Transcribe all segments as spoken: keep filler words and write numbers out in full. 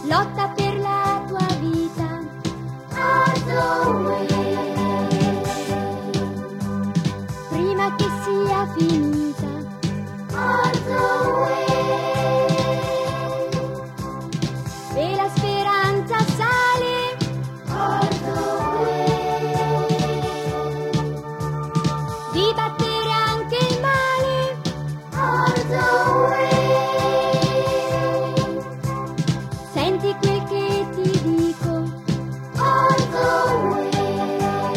lotta per la tua vita, all the way, prima che sia finita, all the way, e la speranza sale, all the way, di battere anche il male, all the way. Senti quel che ti dico, all the way,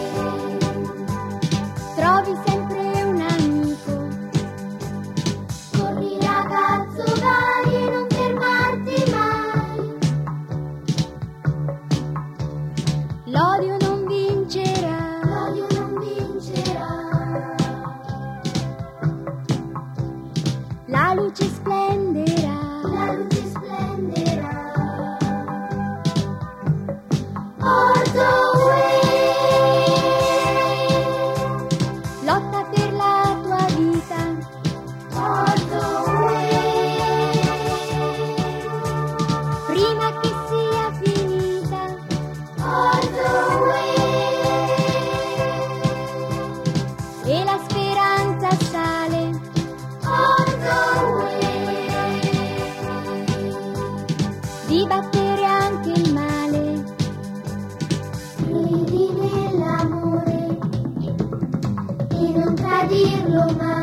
trovi sempre un amico, corri ragazzo vai e non fermarti mai, l'odio non vincerà, l'odio non vincerà, la luce splenderà, la luce splenderà. All the way, lotta per la tua vita, all the way, prima che sia finita, all the way, e la speranza sale, all the way, di battere anche il male. Credi nell'amore e non tradirlo mai.